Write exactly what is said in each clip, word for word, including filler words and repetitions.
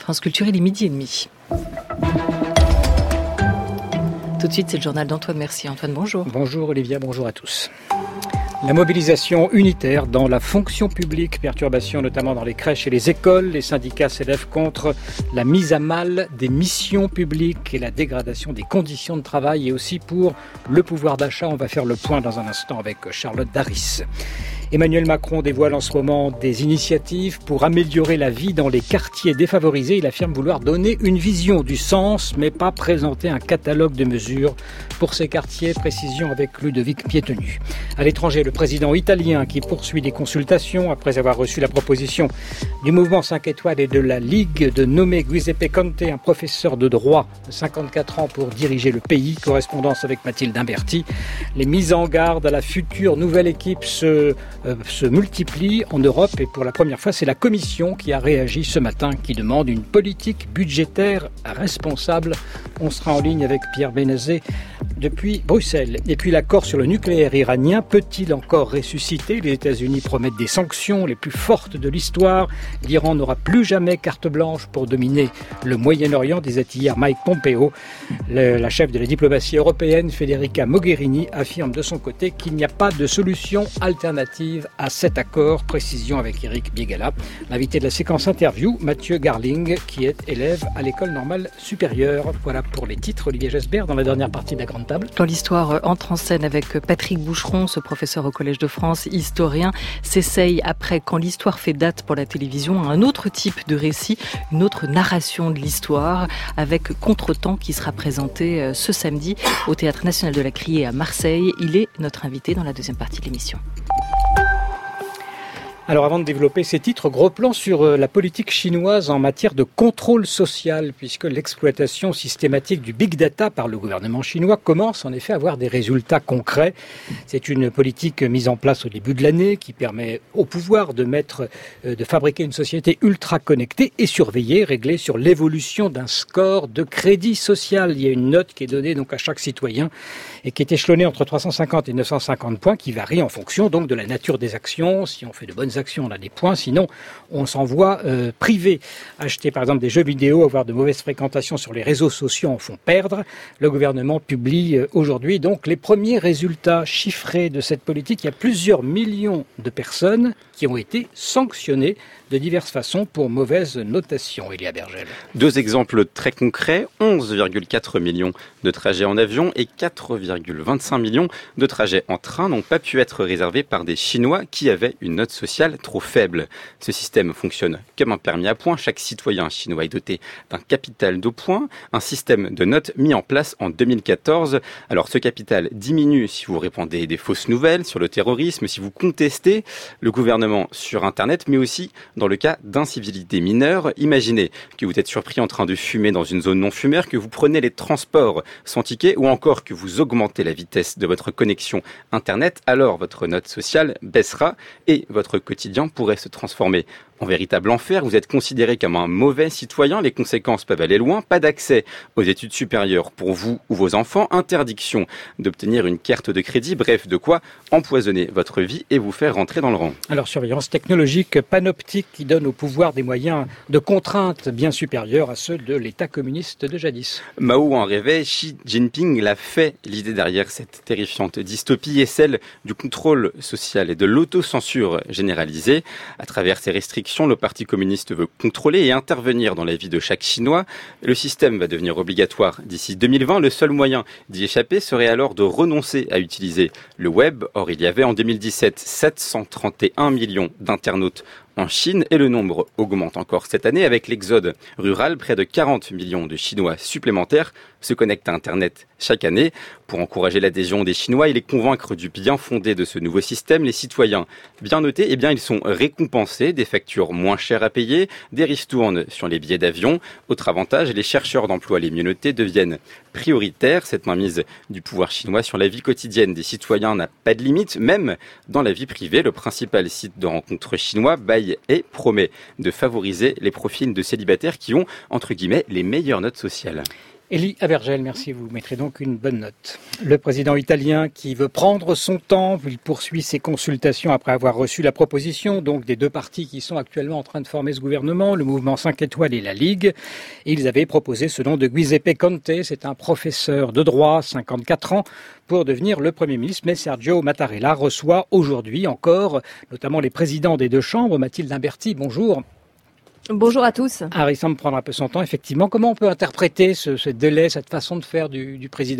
France Culture, il est midi et demi. Tout de suite, c'est le journal d'Antoine Mercier. Antoine, bonjour. Bonjour Olivia, bonjour à tous. La mobilisation unitaire dans la fonction publique, perturbations notamment dans les crèches et les écoles. Les syndicats s'élèvent contre la mise à mal des missions publiques et la dégradation des conditions de travail et aussi pour le pouvoir d'achat. On va faire le point dans un instant avec Charlotte Darris. Emmanuel Macron dévoile en ce moment des initiatives pour améliorer la vie dans les quartiers défavorisés. Il affirme vouloir donner une vision du sens, mais pas présenter un catalogue de mesures pour ces quartiers. Précision avec Ludovic Piétenu. À l'étranger, le président italien qui poursuit des consultations après avoir reçu la proposition du mouvement cinq étoiles et de la Ligue de nommer Giuseppe Conte, un professeur de droit de cinquante-quatre ans, pour diriger le pays. Correspondance avec Mathilde Imberti. Les mises en garde à la future nouvelle équipe se Euh, se multiplient en Europe et pour la première fois, c'est la Commission qui a réagi ce matin, qui demande une politique budgétaire responsable. On sera en ligne avec Pierre Benazet depuis Bruxelles. Et puis l'accord sur le nucléaire iranien peut-il encore ressusciter ? Les États-Unis promettent des sanctions les plus fortes de l'histoire. L'Iran n'aura plus jamais carte blanche pour dominer le Moyen-Orient, disait hier Mike Pompeo. Le, la chef de la diplomatie européenne, Federica Mogherini, affirme de son côté qu'il n'y a pas de solution alternative à cet accord. Précision avec Eric Biegala. L'invité de la séquence interview, Mathieu Garling, qui est élève à l'école normale supérieure. Voilà pour les titres. Olivier Gesbert dans la dernière partie de la grande table. Quand l'histoire entre en scène avec Patrick Boucheron, ce professeur au Collège de France, historien, s'essaye après Quand l'histoire fait date pour la télévision à un autre type de récit, une autre narration de l'histoire avec Contretemps qui sera présenté ce samedi au Théâtre National de la Criée à Marseille. Il est notre invité dans la deuxième partie de l'émission. Alors avant de développer ces titres, gros plan sur la politique chinoise en matière de contrôle social, puisque l'exploitation systématique du big data par le gouvernement chinois commence en effet à avoir des résultats concrets. C'est une politique mise en place au début de l'année qui permet au pouvoir de mettre, de fabriquer une société ultra connectée et surveillée, réglée sur l'évolution d'un score de crédit social. Il y a une note qui est donnée donc à chaque citoyen et qui est échelonnée entre trois cent cinquante et neuf cent cinquante points, qui varie en fonction donc de la nature des actions. Si on fait de bonnes actions, on a des points, sinon on s'envoie euh, privé. Acheter par exemple des jeux vidéo, avoir de mauvaises fréquentations sur les réseaux sociaux en font perdre. Le gouvernement publie euh, aujourd'hui donc les premiers résultats chiffrés de cette politique. Il y a plusieurs millions de personnes qui ont été sanctionnées de diverses façons pour mauvaise notation. Elia Bergel. Deux exemples très concrets, onze virgule quatre millions de trajets en avion et quatre virgule vingt-cinq millions de trajets en train n'ont pas pu être réservés par des Chinois qui avaient une note sociale trop faible. Ce système fonctionne comme un permis à points. Chaque citoyen chinois est doté d'un capital de points, un système de notes mis en place en deux mille quatorze. Alors ce capital diminue si vous répandez des fausses nouvelles sur le terrorisme, si vous contestez le gouvernement sur Internet, mais aussi dans le cas d'incivilité mineure. Imaginez que vous êtes surpris en train de fumer dans une zone non fumeur, que vous prenez les transports sans ticket ou encore que vous augmentez la vitesse de votre connexion Internet, alors votre note sociale baissera et votre quotidien pourrait se transformer en véritable enfer. Vous êtes considéré comme un mauvais citoyen. Les conséquences peuvent aller loin. Pas d'accès aux études supérieures pour vous ou vos enfants. Interdiction d'obtenir une carte de crédit. Bref, de quoi empoisonner votre vie et vous faire rentrer dans le rang. Alors, surveillance technologique panoptique qui donne au pouvoir des moyens de contrainte bien supérieurs à ceux de l'État communiste de jadis. Mao en rêvait, Xi Jinping l'a fait. L'idée derrière cette terrifiante dystopie est celle du contrôle social et de l'autocensure généralisée. À travers ces restrictions, le Parti communiste veut contrôler et intervenir dans la vie de chaque Chinois. Le système va devenir obligatoire d'ici deux mille vingt. Le seul moyen d'y échapper serait alors de renoncer à utiliser le web. Or, il y avait en deux mille dix-sept sept cent trente et un millions d'internautes en Chine et le nombre augmente encore cette année avec l'exode rural. Près de quarante millions de Chinois supplémentaires se connectent à Internet chaque année. Pour encourager l'adhésion des Chinois et les convaincre du bien fondé de ce nouveau système, les citoyens bien notés, eh bien, ils sont récompensés, des factures moins chères à payer, des ristournes sur les billets d'avion. Autre avantage, les chercheurs d'emploi les mieux notés deviennent prioritaires. Cette mainmise du pouvoir chinois sur la vie quotidienne des citoyens n'a pas de limite, même dans la vie privée. Le principal site de rencontres chinois baille et promet de favoriser les profils de célibataires qui ont, entre guillemets, les meilleures notes sociales. Elie Abergel, merci. Vous mettrez donc une bonne note. Le président italien qui veut prendre son temps, il poursuit ses consultations après avoir reçu la proposition donc des deux partis qui sont actuellement en train de former ce gouvernement, le mouvement cinq étoiles et la Ligue. Et ils avaient proposé ce nom de Giuseppe Conte, c'est un professeur de droit, cinquante-quatre ans, pour devenir le Premier ministre. Mais Sergio Mattarella reçoit aujourd'hui encore, notamment les présidents des deux chambres. Mathilde Imberti, bonjour. Bonjour à tous. Ah, il semble prendre un peu son temps, effectivement. Comment on peut interpréter ce, ce délai, cette façon de faire du, du président ?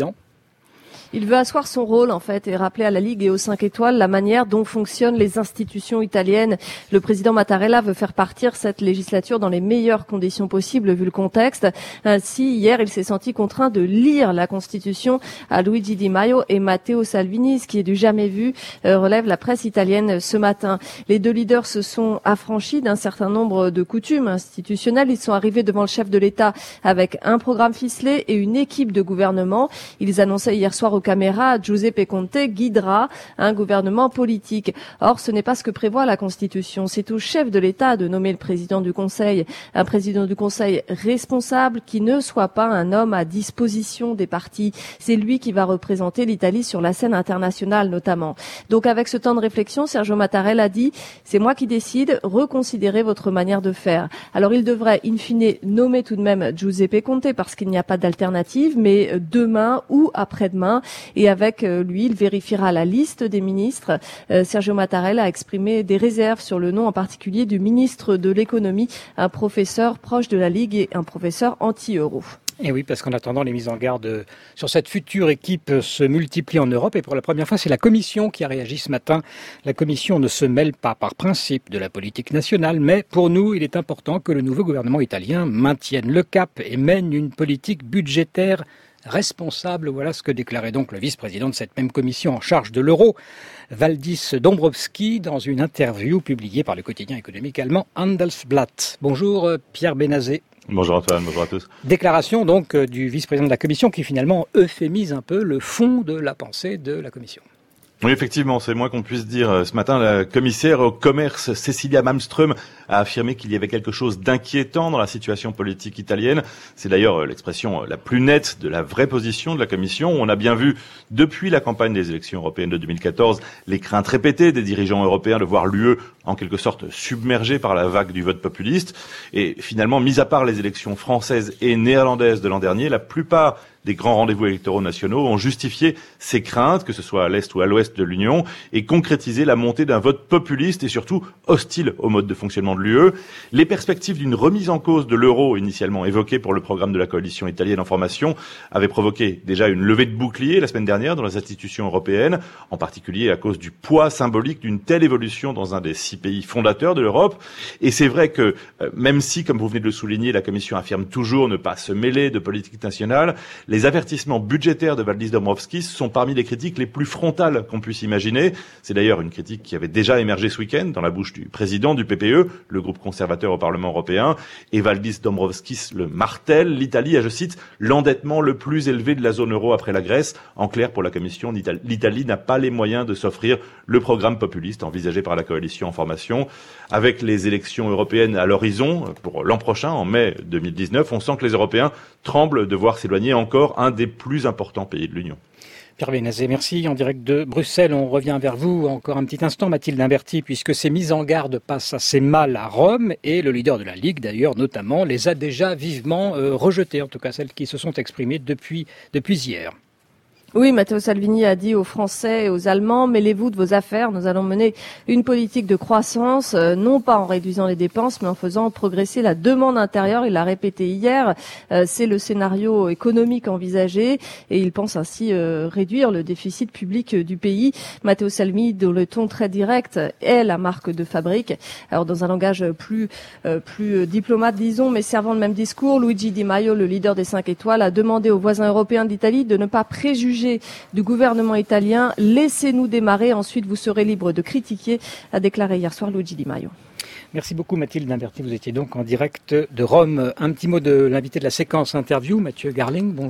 Il veut asseoir son rôle, en fait, et rappeler à la Ligue et aux cinq étoiles la manière dont fonctionnent les institutions italiennes. Le président Mattarella veut faire partir cette législature dans les meilleures conditions possibles, vu le contexte. Ainsi, hier, il s'est senti contraint de lire la Constitution à Luigi Di Maio et Matteo Salvini, ce qui est du jamais vu, euh, relève la presse italienne ce matin. Les deux leaders se sont affranchis d'un certain nombre de coutumes institutionnelles. Ils sont arrivés devant le chef de l'État avec un programme ficelé et une équipe de gouvernement. Ils annonçaient hier soir au caméra, Giuseppe Conte guidera un gouvernement politique. Or, ce n'est pas ce que prévoit la Constitution. C'est au chef de l'État de nommer le président du Conseil, un président du Conseil responsable qui ne soit pas un homme à disposition des partis. C'est lui qui va représenter l'Italie sur la scène internationale notamment. Donc, avec ce temps de réflexion, Sergio Mattarella a dit « C'est moi qui décide, reconsidérez votre manière de faire ». Alors, il devrait, in fine, nommer tout de même Giuseppe Conte parce qu'il n'y a pas d'alternative, mais demain ou après-demain. Et avec lui, il vérifiera la liste des ministres. Euh, Sergio Mattarella a exprimé des réserves sur le nom en particulier du ministre de l'économie, un professeur proche de la Ligue et un professeur anti-euro. Et oui, parce qu'en attendant, les mises en garde sur cette future équipe se multiplient en Europe. Et pour la première fois, c'est la Commission qui a réagi ce matin. La Commission ne se mêle pas par principe de la politique nationale, mais pour nous, il est important que le nouveau gouvernement italien maintienne le cap et mène une politique budgétaire responsable. Voilà ce que déclarait donc le vice-président de cette même commission en charge de l'euro, Valdis Dombrovskis, dans une interview publiée par le quotidien économique allemand Handelsblatt. Bonjour Pierre Benazé. Bonjour Antoine, bonjour à tous. Déclaration donc du vice-président de la commission qui finalement euphémise un peu le fond de la pensée de la commission. Oui, effectivement, c'est moins qu'on puisse dire. Ce matin, la commissaire au commerce, Cecilia Malmström, a affirmé qu'il y avait quelque chose d'inquiétant dans la situation politique italienne. C'est d'ailleurs l'expression la plus nette de la vraie position de la Commission. On a bien vu, depuis la campagne des élections européennes de deux mille quatorze, les craintes répétées des dirigeants européens de voir l'U E en quelque sorte submergée par la vague du vote populiste. Et finalement, mis à part les élections françaises et néerlandaises de l'an dernier, la plupart des grands rendez-vous électoraux nationaux ont justifié ces craintes, que ce soit à l'est ou à l'ouest de l'Union, et concrétisé la montée d'un vote populiste et surtout hostile au mode de fonctionnement de l'U E. Les perspectives d'une remise en cause de l'euro, initialement évoquées pour le programme de la coalition italienne en formation, avaient provoqué déjà une levée de bouclier la semaine dernière dans les institutions européennes, en particulier à cause du poids symbolique d'une telle évolution dans un des six pays fondateurs de l'Europe. Et c'est vrai que, même si, comme vous venez de le souligner, la Commission affirme toujours ne pas se mêler de politique nationale, les avertissements budgétaires de Valdis Dombrovskis sont parmi les critiques les plus frontales qu'on puisse imaginer. C'est d'ailleurs une critique qui avait déjà émergé ce week-end dans la bouche du président du P P E, le groupe conservateur au Parlement européen. Et Valdis Dombrovskis le martèle. L'Italie a, je cite, l'endettement le plus élevé de la zone euro après la Grèce. En clair, pour la Commission, l'Italie n'a pas les moyens de s'offrir le programme populiste envisagé par la coalition en formation. Avec les élections européennes à l'horizon, pour l'an prochain, en mai deux mille dix-neuf, on sent que les Européens tremblent de voir s'éloigner encore un des plus importants pays de l'Union. Pierre Benazé, merci. En direct de Bruxelles, on revient vers vous encore un petit instant, Mathilde Imberti, puisque ces mises en garde passent assez mal à Rome et le leader de la Ligue, d'ailleurs, notamment, les a déjà vivement euh, rejetées, en tout cas celles qui se sont exprimées depuis, depuis hier. Oui, Matteo Salvini a dit aux Français et aux Allemands, mêlez-vous de vos affaires, nous allons mener une politique de croissance, euh, non pas en réduisant les dépenses, mais en faisant progresser la demande intérieure. Il l'a répété hier, euh, c'est le scénario économique envisagé et il pense ainsi euh, réduire le déficit public du pays. Matteo Salvini, dont le ton très direct, est la marque de fabrique. Alors dans un langage plus euh, plus diplomate, disons, mais servant le même discours, Luigi Di Maio, le leader des cinq étoiles, a demandé aux voisins européens d'Italie de ne pas préjuger du gouvernement italien. Laissez-nous démarrer, ensuite vous serez libre de critiquer, a déclaré hier soir Luigi Di Maio. Merci beaucoup Mathilde Imberti, vous étiez donc en direct de Rome. Un petit mot de l'invité de la séquence interview, Mathieu Garling, bonjour.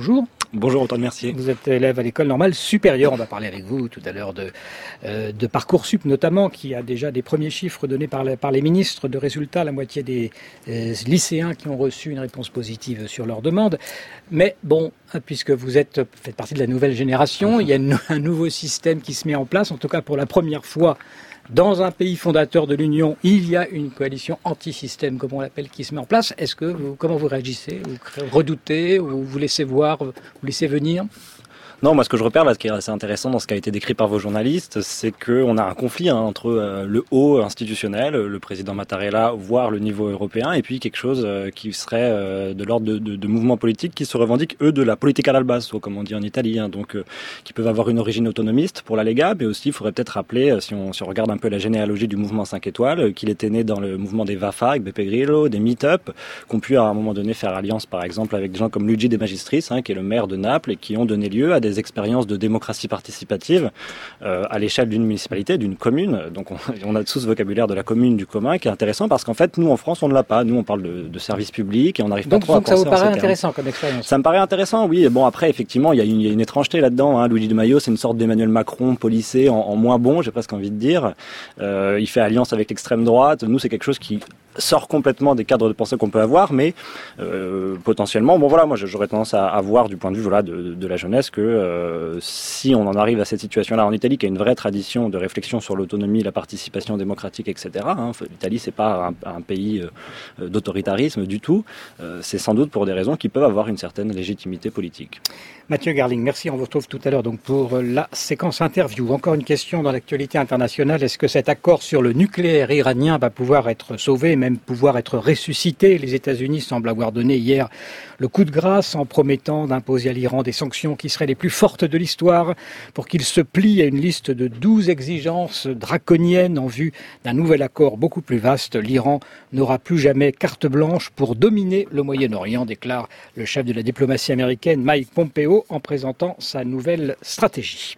Bonjour Antoine Mercier. Vous êtes élève à l'école normale supérieure. On va parler avec vous tout à l'heure de, euh, de Parcoursup notamment, qui a déjà des premiers chiffres donnés par, la, par les ministres de résultats. La moitié des euh, lycéens qui ont reçu une réponse positive sur leur demande. Mais bon, puisque vous êtes, faites partie de la nouvelle génération, il y a une, un nouveau système qui se met en place, en tout cas pour la première fois. Dans un pays fondateur de l'Union, il y a une coalition anti-système, comme on l'appelle, qui se met en place. Est-ce que vous, comment vous réagissez? Vous redoutez ou vous laissez voir, vous laissez venir? Non, moi ce que je repère là, ce qui est assez intéressant dans ce qui a été décrit par vos journalistes, c'est qu'on a un conflit hein, entre euh, le haut institutionnel, le président Mattarella, voire le niveau européen, et puis quelque chose euh, qui serait euh, de l'ordre de, de, de mouvements politiques qui se revendiquent, eux, de la politica dal basso, comme on dit en Italie, hein, donc euh, qui peuvent avoir une origine autonomiste pour la Lega, mais aussi il faudrait peut-être rappeler, euh, si, on, si on regarde un peu la généalogie du mouvement cinq étoiles, euh, qu'il était né dans le mouvement des Vafa, avec Beppe Grillo, des Meetup, qui ont pu à un moment donné faire alliance par exemple avec des gens comme Luigi De Magistris, hein, qui est le maire de Naples, et qui ont donné lieu à des expériences de démocratie participative euh, à l'échelle d'une municipalité, d'une commune. Donc on, on a tout ce vocabulaire de la commune, du commun, qui est intéressant parce qu'en fait, nous en France, on ne l'a pas. Nous, on parle de, de services publics et on n'arrive pas donc, trop donc à penser ça vous paraît en ces intéressant termes. Comme expérience? Ça me paraît intéressant, oui. Et bon, après, effectivement, il y a une, il y a une étrangeté là-dedans. Hein. Luigi De Maio, c'est une sorte d'Emmanuel Macron policé en, en moins bon, j'ai presque envie de dire. Euh, il fait alliance avec l'extrême droite. Nous, c'est quelque chose qui sort complètement des cadres de pensée qu'on peut avoir, mais euh, potentiellement, bon voilà, moi j'aurais tendance à, à voir du point de vue voilà de, de la jeunesse que euh, si on en arrive à cette situation-là en Italie, qui a une vraie tradition de réflexion sur l'autonomie, la participation démocratique, et cetera. Hein, L'Italie, c'est pas un, un pays euh, d'autoritarisme du tout. Euh, c'est sans doute pour des raisons qui peuvent avoir une certaine légitimité politique. Mathieu Garling, merci. On vous retrouve tout à l'heure donc pour la séquence interview. Encore une question dans l'actualité internationale. Est-ce que cet accord sur le nucléaire iranien va pouvoir être sauvé, même pouvoir être ressuscité? Les États-Unis semblent avoir donné hier le coup de grâce en promettant d'imposer à l'Iran des sanctions qui seraient les plus fortes de l'histoire pour qu'il se plie à une liste de douze exigences draconiennes en vue d'un nouvel accord beaucoup plus vaste. L'Iran n'aura plus jamais carte blanche pour dominer le Moyen-Orient, déclare le chef de la diplomatie américaine Mike Pompeo en présentant sa nouvelle stratégie.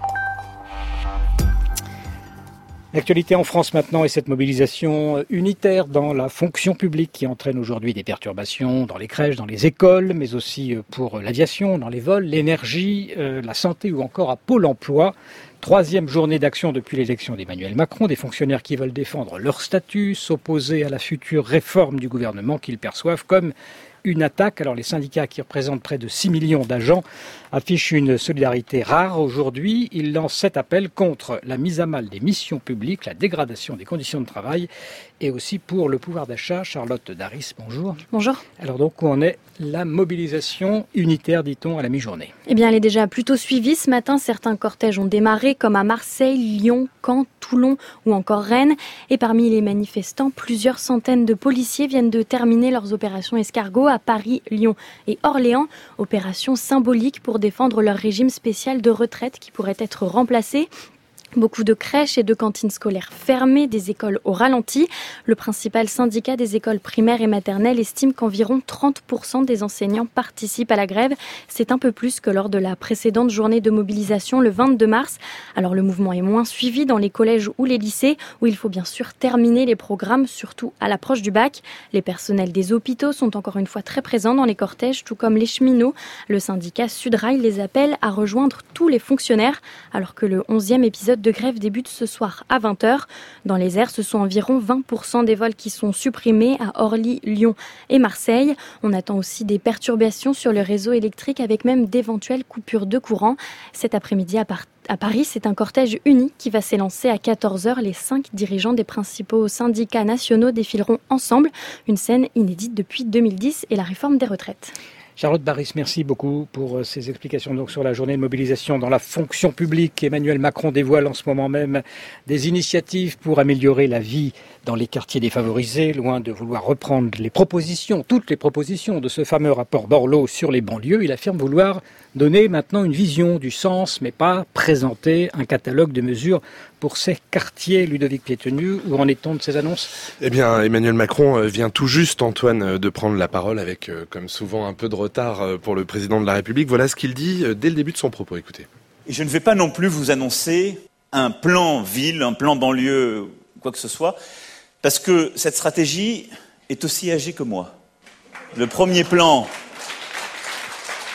L'actualité en France maintenant est cette mobilisation unitaire dans la fonction publique qui entraîne aujourd'hui des perturbations dans les crèches, dans les écoles, mais aussi pour l'aviation, dans les vols, l'énergie, euh, la santé ou encore à Pôle emploi. Troisième journée d'action depuis l'élection d'Emmanuel Macron, des fonctionnaires qui veulent défendre leur statut, s'opposer à la future réforme du gouvernement qu'ils perçoivent comme une attaque. Alors les syndicats qui représentent près de six millions d'agents affichent une solidarité rare aujourd'hui. Ils lancent cet appel contre la mise à mal des missions publiques, la dégradation des conditions de travail et aussi pour le pouvoir d'achat. Charlotte Daris, bonjour. Bonjour. Alors donc où en est la mobilisation unitaire, dit-on, à la mi-journée? Eh bien, elle est déjà plutôt suivie. Ce matin, certains cortèges ont démarré, comme à Marseille, Lyon, Caen, Toulon ou encore Rennes. Et parmi les manifestants, plusieurs centaines de policiers viennent de terminer leurs opérations escargot à Paris, Lyon et Orléans. Opération symbolique pour défendre leur régime spécial de retraite qui pourrait être remplacé. Beaucoup de crèches et de cantines scolaires fermées, des écoles au ralenti. Le principal syndicat des écoles primaires et maternelles estime qu'environ trente pour cent des enseignants participent à la grève. C'est un peu plus que lors de la précédente journée de mobilisation le vingt-deux mars. Alors le mouvement est moins suivi dans les collèges ou les lycées où il faut bien sûr terminer les programmes, surtout à l'approche du bac. Les personnels des hôpitaux sont encore une fois très présents dans les cortèges, tout comme les cheminots. Le syndicat Sudrail les appelle à rejoindre tous les fonctionnaires alors que le onzième épisode de grève débute ce soir à vingt heures. Dans les airs, ce sont environ vingt pour cent des vols qui sont supprimés à Orly, Lyon et Marseille. On attend aussi des perturbations sur le réseau électrique avec même d'éventuelles coupures de courant. Cet après-midi à Paris, À Paris, c'est un cortège uni qui va s'élancer à quatorze heures. Les cinq dirigeants des principaux syndicats nationaux défileront ensemble. Une scène inédite depuis deux mille dix et la réforme des retraites. Charlotte Baris, merci beaucoup pour ces explications donc sur la journée de mobilisation dans la fonction publique. Emmanuel Macron dévoile en ce moment même des initiatives pour améliorer la vie dans les quartiers défavorisés, loin de vouloir reprendre les propositions, toutes les propositions de ce fameux rapport Borloo sur les banlieues. Il affirme vouloir donner maintenant une vision du sens, mais pas présenter un catalogue de mesures pour ces quartiers. Ludovic Piétenu, où en est-on de ces annonces? Eh bien, Emmanuel Macron vient tout juste, Antoine, de prendre la parole avec, comme souvent, un peu de retard pour le président de la République. Voilà ce qu'il dit dès le début de son propos. Écoutez. Et je ne vais pas non plus vous annoncer un plan ville, un plan banlieue, quoi que ce soit, parce que cette stratégie est aussi âgée que moi. Le premier plan...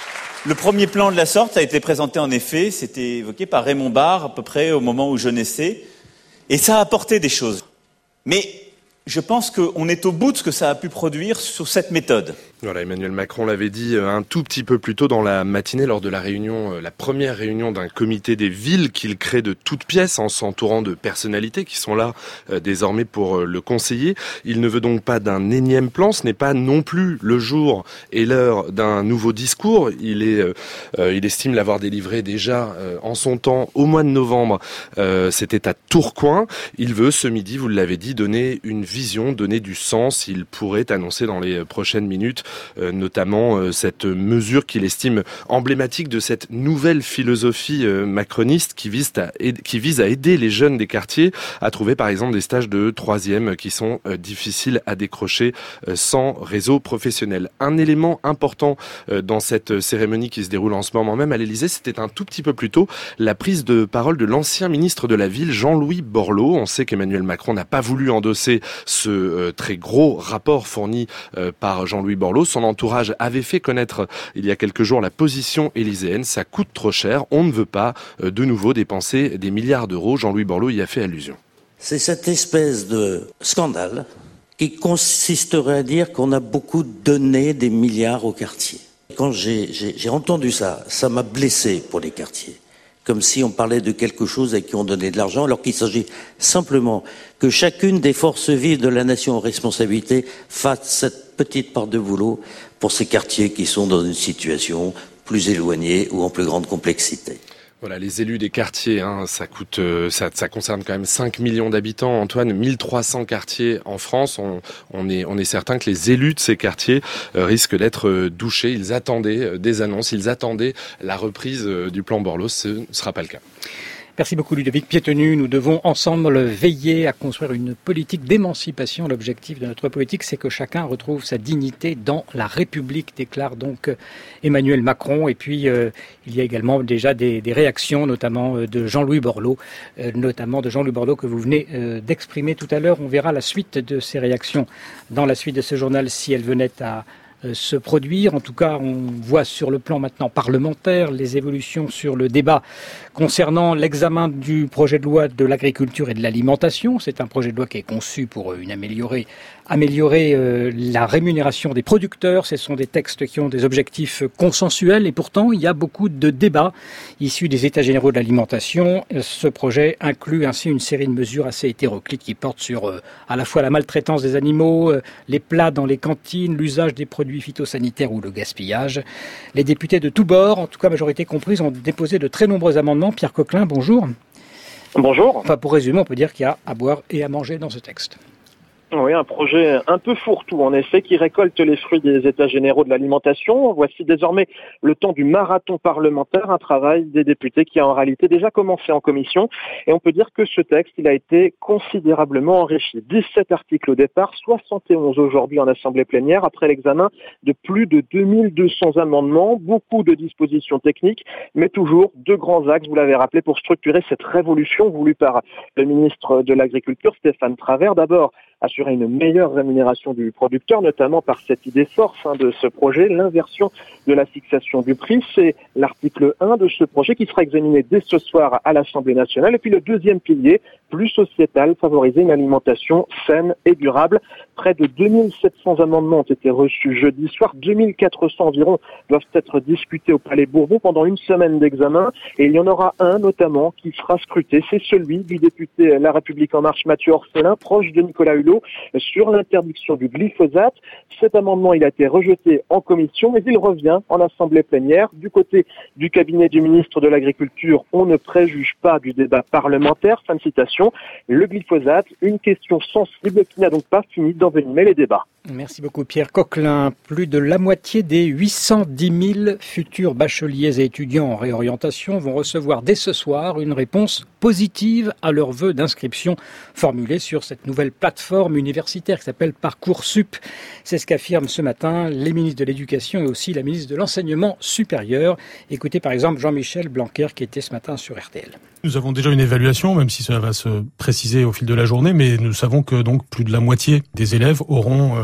Le premier plan de la sorte a été présenté en effet, c'était évoqué par Raymond Barre à peu près au moment où je naissais, et ça a apporté des choses. Mais je pense qu'on est au bout de ce que ça a pu produire sur cette méthode. Voilà, Emmanuel Macron l'avait dit un tout petit peu plus tôt dans la matinée lors de la réunion, la première réunion d'un comité des villes qu'il crée de toutes pièces en s'entourant de personnalités qui sont là euh, désormais pour euh, le conseiller. Il ne veut donc pas d'un énième plan, ce n'est pas non plus le jour et l'heure d'un nouveau discours. Il est, euh, euh, il estime l'avoir délivré déjà euh, en son temps au mois de novembre. Euh, c'était à Tourcoing. Il veut ce midi, vous l'avez dit, donner une vision, donner du sens. Il pourrait annoncer dans les prochaines minutes Euh, notamment euh, cette mesure qu'il estime emblématique de cette nouvelle philosophie euh, macroniste qui vise, à aider, qui vise à aider les jeunes des quartiers à trouver par exemple des stages de troisième qui sont euh, difficiles à décrocher euh, sans réseau professionnel. Un élément important euh, dans cette cérémonie qui se déroule en ce moment même à l'Élysée, c'était un tout petit peu plus tôt la prise de parole de l'ancien ministre de la Ville, Jean-Louis Borloo. On sait qu'Emmanuel Macron n'a pas voulu endosser ce euh, très gros rapport fourni euh, par Jean-Louis Borloo. Son entourage avait fait connaître il y a quelques jours la position élyséenne. Ça coûte trop cher. On ne veut pas euh, de nouveau dépenser des milliards d'euros. Jean-Louis Borloo y a fait allusion. C'est cette espèce de scandale qui consisterait à dire qu'on a beaucoup donné des milliards aux quartiers. Quand j'ai, j'ai, j'ai entendu ça, ça m'a blessé pour les quartiers. Comme si on parlait de quelque chose à qui on donnait de l'argent, alors qu'il s'agit simplement que chacune des forces vives de la nation en responsabilité fasse cette petite part de boulot pour ces quartiers qui sont dans une situation plus éloignée ou en plus grande complexité. Voilà, les élus des quartiers, hein, ça coûte, euh, ça, ça concerne quand même cinq millions d'habitants. Antoine, mille trois cents quartiers en France. On, on est, on est certain que les élus de ces quartiers euh, risquent d'être euh, douchés. Ils attendaient euh, des annonces, ils attendaient la reprise euh, du plan Borloo. Ce ne sera pas le cas. Merci beaucoup Ludovic Piétenu. Nous devons ensemble veiller à construire une politique d'émancipation. L'objectif de notre politique, c'est que chacun retrouve sa dignité dans la République, déclare donc Emmanuel Macron. Et puis, euh, il y a également déjà des, des réactions, notamment de Jean-Louis Borloo, euh, notamment de Jean-Louis Borloo que vous venez euh, d'exprimer tout à l'heure. On verra la suite de ces réactions dans la suite de ce journal si elles venaient à se produire. En tout cas, on voit sur le plan maintenant parlementaire les évolutions sur le débat concernant l'examen du projet de loi de l'agriculture et de l'alimentation. C'est un projet de loi qui est conçu pour une améliorer, améliorer euh, la rémunération des producteurs. Ce sont des textes qui ont des objectifs consensuels et pourtant il y a beaucoup de débats issus des États généraux de l'alimentation. Ce projet inclut ainsi une série de mesures assez hétéroclites qui portent sur euh, à la fois la maltraitance des animaux, euh, les plats dans les cantines, l'usage des produits phytosanitaires ou le gaspillage. Les députés de tous bords, en tout cas majorité comprise, ont déposé de très nombreux amendements. Pierre Coquelin, bonjour. Bonjour. Enfin, pour résumer, on peut dire qu'il y a à boire et à manger dans ce texte. Oui, un projet un peu fourre-tout, en effet, qui récolte les fruits des États généraux de l'alimentation. Voici désormais le temps du marathon parlementaire, un travail des députés qui a en réalité déjà commencé en commission. Et on peut dire que ce texte, il a été considérablement enrichi. dix-sept articles au départ, soixante et onze aujourd'hui en assemblée plénière, après l'examen de plus de deux mille deux cents amendements, beaucoup de dispositions techniques, mais toujours deux grands axes, vous l'avez rappelé, pour structurer cette révolution voulue par le ministre de l'Agriculture, Stéphane Travert. D'abord, assurer une meilleure rémunération du producteur, notamment par cette idée force hein, de ce projet, l'inversion de la fixation du prix. C'est l'article un de ce projet qui sera examiné dès ce soir à l'Assemblée nationale. Et puis le deuxième pilier, plus sociétal, favoriser une alimentation saine et durable. Près de deux mille sept cents amendements ont été reçus jeudi soir. deux mille quatre cents environ doivent être discutés au Palais Bourbon pendant une semaine d'examen. Et il y en aura un notamment qui sera scruté. C'est celui du député La République En Marche, Mathieu Orphelin, proche de Nicolas Hulot, sur l'interdiction du glyphosate. Cet amendement, il a été rejeté en commission, mais il revient en assemblée plénière. Du côté du cabinet du ministre de l'Agriculture, on ne préjuge pas du débat parlementaire. Fin de citation. Le glyphosate, une question sensible qui n'a donc pas fini d'envenimer les débats. Merci beaucoup Pierre Coquelin. Plus de la moitié des huit cent dix mille futurs bacheliers et étudiants en réorientation vont recevoir dès ce soir une réponse positive à leur vœu d'inscription formulé sur cette nouvelle plateforme universitaire qui s'appelle Parcoursup. C'est ce qu'affirment ce matin les ministres de l'Éducation et aussi la ministre de l'Enseignement supérieur. Écoutez par exemple Jean-Michel Blanquer qui était ce matin sur R T L. Nous avons déjà une évaluation, même si cela va se préciser au fil de la journée, mais nous savons que donc plus de la moitié des élèves auront euh,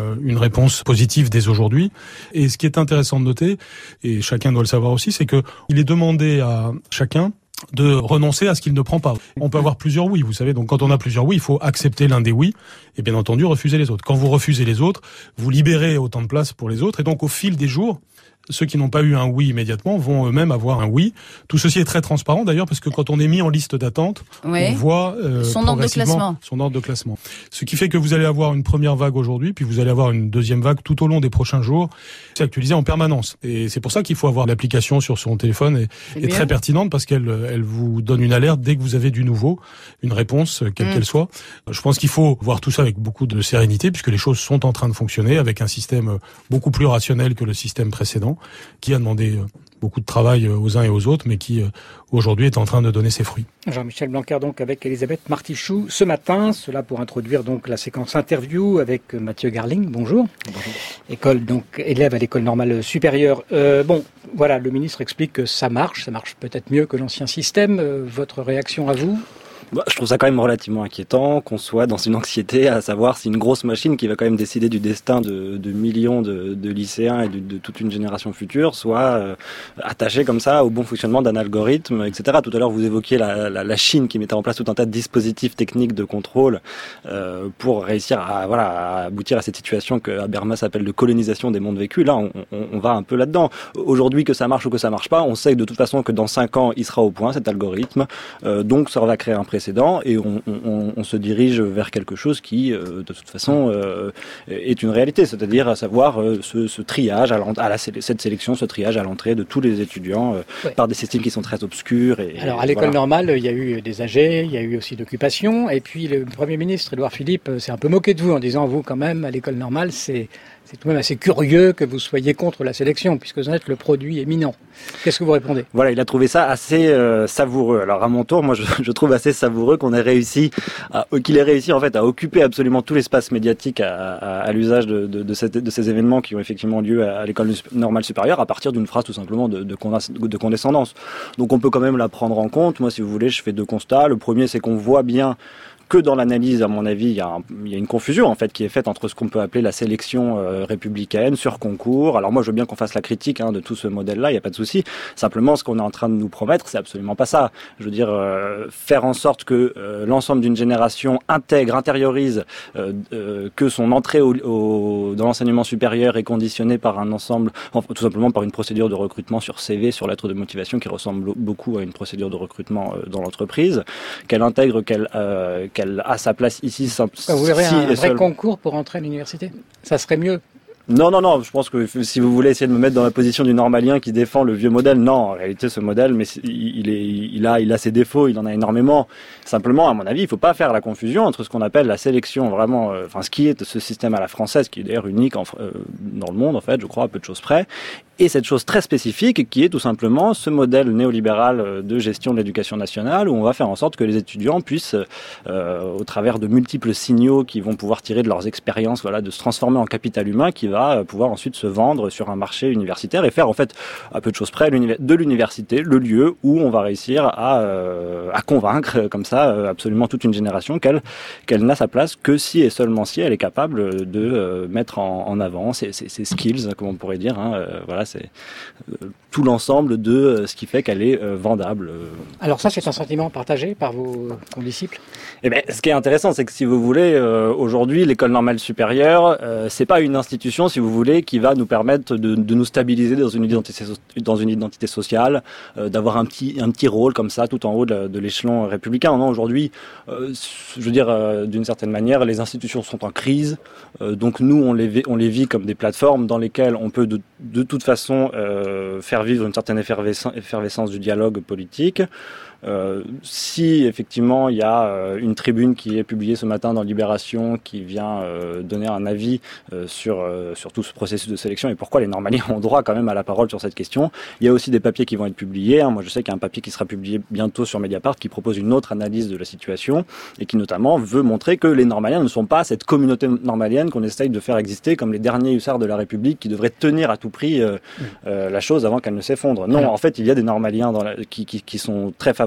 une, une réponse positive dès aujourd'hui. Et ce qui est intéressant de noter, et chacun doit le savoir aussi, c'est que il est demandé à chacun de renoncer à ce qu'il ne prend pas. On peut avoir plusieurs oui, vous savez. Donc quand on a plusieurs oui, il faut accepter l'un des oui et bien entendu refuser les autres. Quand vous refusez les autres, vous libérez autant de place pour les autres. Et donc au fil des jours, ceux qui n'ont pas eu un oui immédiatement vont eux-mêmes avoir un oui. Tout ceci est très transparent d'ailleurs parce que quand on est mis en liste d'attente, oui. on voit euh, son ordre de classement. Son ordre de classement. Ce qui fait que vous allez avoir une première vague aujourd'hui, puis vous allez avoir une deuxième vague tout au long des prochains jours. C'est actualisé en permanence. Et c'est pour ça qu'il faut avoir l'application sur son téléphone et est très pertinente parce qu'elle elle vous donne une alerte dès que vous avez du nouveau, une réponse quelle mmh. qu'elle soit. Je pense qu'il faut voir tout ça avec beaucoup de sérénité puisque les choses sont en train de fonctionner avec un système beaucoup plus rationnel que le système précédent, qui a demandé beaucoup de travail aux uns et aux autres, mais qui aujourd'hui est en train de donner ses fruits. Jean-Michel Blanquer donc avec Elisabeth Martichoux ce matin, cela pour introduire donc la séquence interview avec Mathieu Garling. Bonjour. Bonjour. École donc élève à l'école normale supérieure. Euh, bon, voilà, le ministre explique que ça marche, ça marche peut-être mieux que l'ancien système. Euh, votre réaction à vous ? Bah, je trouve ça quand même relativement inquiétant qu'on soit dans une anxiété à savoir si une grosse machine qui va quand même décider du destin de, de millions de, de lycéens et de, de toute une génération future soit euh, attachée comme ça au bon fonctionnement d'un algorithme, et cetera. Tout à l'heure, vous évoquiez la, la, la Chine qui mettait en place tout un tas de dispositifs techniques de contrôle euh, pour réussir à, voilà, à aboutir à cette situation que Habermas appelle de colonisation des mondes vécus. Là, on, on, on va un peu là-dedans. Aujourd'hui, que ça marche ou que ça marche pas, on sait de toute façon que dans cinq ans, il sera au point, cet algorithme. Euh, donc, ça va créer un précédent et on, on, on se dirige vers quelque chose qui, euh, de toute façon, euh, est une réalité, c'est-à-dire à savoir euh, ce, ce triage, à, à la, cette sélection, ce triage à l'entrée de tous les étudiants euh, ouais. par des systèmes qui sont très obscurs. Et, Alors à l'école voilà. normale, il y a eu des âgés, il y a eu aussi d'occupation, et puis le Premier ministre, Édouard Philippe, s'est un peu moqué de vous en disant, vous quand même, à l'école normale, c'est... C'est tout de même assez curieux que vous soyez contre la sélection, puisque vous en êtes le produit éminent. Qu'est-ce que vous répondez ? Voilà, il a trouvé ça assez euh, savoureux. Alors à mon tour, moi je, je trouve assez savoureux qu'on ait réussi, à, qu'il ait réussi en fait à occuper absolument tout l'espace médiatique à, à, à l'usage de, de, de, cette, de ces événements qui ont effectivement lieu à, à l'école normale supérieure, à partir d'une phrase tout simplement de, de, de condescendance. Donc on peut quand même la prendre en compte. Moi, si vous voulez, je fais deux constats. Le premier, c'est qu'on voit bien que dans l'analyse, à mon avis, il y, a un, il y a une confusion en fait qui est faite entre ce qu'on peut appeler la sélection euh, républicaine sur concours. Alors moi, je veux bien qu'on fasse la critique hein, de tout ce modèle-là, il n'y a pas de souci. Simplement, ce qu'on est en train de nous promettre, c'est absolument pas ça. Je veux dire, euh, faire en sorte que euh, l'ensemble d'une génération intègre, intériorise euh, euh, que son entrée au, au, dans l'enseignement supérieur est conditionnée par un ensemble, enfin, tout simplement par une procédure de recrutement sur C V, sur lettre de motivation, qui ressemble beaucoup à une procédure de recrutement euh, dans l'entreprise, qu'elle intègre, qu'elle euh, qu'elle a sa place ici. Vous verrez si un vrai seul... concours pour entrer à l'université ? Ça serait mieux ? Non, non, non, je pense que si vous voulez essayer de me mettre dans la position du normalien qui défend le vieux modèle, non, en réalité ce modèle, mais il, est, il, a, il a ses défauts, il en a énormément. Simplement, à mon avis, il ne faut pas faire la confusion entre ce qu'on appelle la sélection, vraiment, euh, enfin ce qui est ce système à la française, qui est d'ailleurs unique en, euh, dans le monde, en fait, je crois, à peu de choses près, et cette chose très spécifique qui est tout simplement ce modèle néolibéral de gestion de l'éducation nationale où on va faire en sorte que les étudiants puissent, euh, au travers de multiples signaux qu'ils vont pouvoir tirer de leurs expériences, voilà, de se transformer en capital humain qui va pouvoir ensuite se vendre sur un marché universitaire et faire en fait à peu de choses près de l'université le lieu où on va réussir à, euh, à convaincre comme ça absolument toute une génération qu'elle qu'elle n'a sa place que si et seulement si elle est capable de euh, mettre en, en avant ses, ses, ses skills, comme on pourrait dire, hein, euh, voilà, c'est euh, tout l'ensemble de euh, ce qui fait qu'elle est euh, vendable. Euh. Alors ça, c'est un sentiment partagé par vos condisciples ? Eh ben, ce qui est intéressant, c'est que si vous voulez, euh, aujourd'hui, l'école normale supérieure, euh, c'est pas une institution, si vous voulez, qui va nous permettre de, de nous stabiliser dans une identité, dans une identité sociale, euh, d'avoir un petit, un petit rôle comme ça, tout en haut de, de l'échelon républicain. Non, aujourd'hui, euh, je veux dire, euh, d'une certaine manière, les institutions sont en crise, euh, donc nous, on les, on les vit comme des plateformes dans lesquelles on peut de, de toute façon euh, faire vivre une certaine effervescence, effervescence du dialogue politique. Euh, si effectivement il y a euh, une tribune qui est publiée ce matin dans Libération qui vient euh, donner un avis euh, sur, euh, sur tout ce processus de sélection et pourquoi les normaliens ont droit quand même à la parole sur cette question, il y a aussi des papiers qui vont être publiés, hein. Moi je sais qu'il y a un papier qui sera publié bientôt sur Mediapart qui propose une autre analyse de la situation et qui notamment veut montrer que les normaliens ne sont pas cette communauté normalienne qu'on essaye de faire exister comme les derniers hussards de la République qui devraient tenir à tout prix euh, euh, la chose avant qu'elle ne s'effondre. Non, en fait il y a des normaliens dans la, qui, qui, qui sont très favorables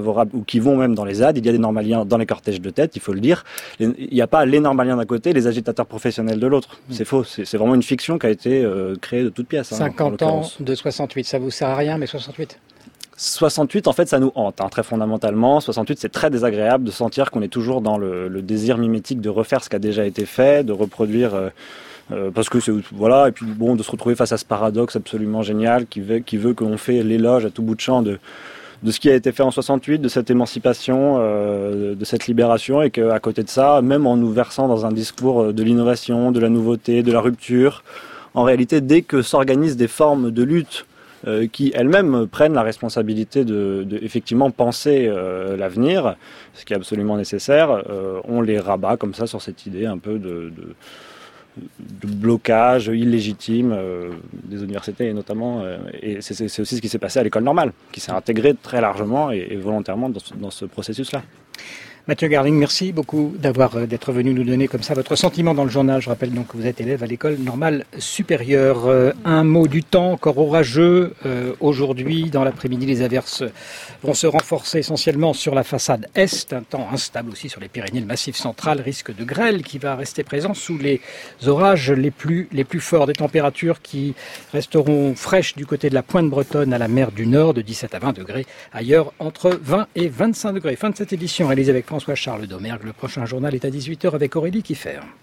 favorables ou qui vont même dans les Z A D. Il y a des normaliens dans les cortèges de tête, il faut le dire. Il n'y a pas les normaliens d'un côté, les agitateurs professionnels de l'autre. C'est faux. C'est, c'est vraiment une fiction qui a été euh, créée de toutes pièces. Hein, cinquante ans de soixante-huit, ça vous sert à rien, mais soixante-huit soixante-huit, en fait, ça nous hante, hein, très fondamentalement. soixante-huit, c'est très désagréable de sentir qu'on est toujours dans le, le désir mimétique de refaire ce qui a déjà été fait, de reproduire, euh, euh, parce que c'est, voilà, et puis bon, de se retrouver face à ce paradoxe absolument génial qui veut, qui veut qu'on fait l'éloge à tout bout de champ de, de ce qui a été fait en soixante-huit, de cette émancipation, euh, de cette libération, et qu'à côté de ça, même en nous versant dans un discours de l'innovation, de la nouveauté, de la rupture, en réalité, dès que s'organisent des formes de lutte Euh, qui elles-mêmes prennent la responsabilité de, de effectivement penser euh, l'avenir, ce qui est absolument nécessaire, euh, on les rabat comme ça sur cette idée un peu de, de, de blocage illégitime euh, des universités et notamment, euh, et c'est, c'est aussi ce qui s'est passé à l'école normale, qui s'est intégré très largement et, et volontairement dans ce, dans ce processus-là. Mathieu Garling, merci beaucoup d'avoir d'être venu nous donner comme ça votre sentiment dans le journal. Je rappelle donc que vous êtes élève à l'école normale supérieure. Euh, un mot du temps, encore orageux. Euh, aujourd'hui, dans l'après-midi, les averses vont se renforcer essentiellement sur la façade est. Un temps instable aussi sur les Pyrénées, le Massif central. Risque de grêle qui va rester présent sous les orages les plus, les plus forts. Des températures qui resteront fraîches du côté de la Pointe bretonne à la mer du Nord, de dix-sept à vingt degrés. Ailleurs, entre vingt et vingt-cinq degrés. Fin de cette édition réalisée avec François-Charles Domergue. Le prochain journal est à dix-huit heures avec Aurélie Kieffer.